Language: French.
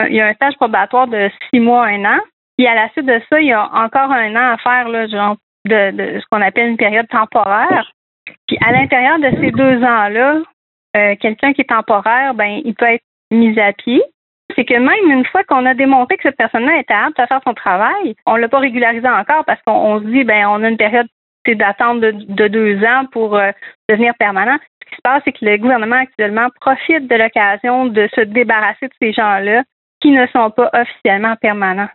Il y a un stage probatoire de 6 mois, 1 an. Puis à la suite de ça, il y a encore 1 an à faire, là, genre de ce qu'on appelle une période temporaire. Puis à l'intérieur de ces 2 ans-là, quelqu'un qui est temporaire, ben il peut être mis à pied. C'est que même une fois qu'on a démontré que cette personne-là était apte à faire son travail, on ne l'a pas régularisé encore parce qu'on se dit, ben on a une période d'attente de 2 ans pour devenir permanent. Ce qui se passe, c'est que le gouvernement actuellement profite de l'occasion de se débarrasser de ces gens-là qui ne sont pas officiellement permanents.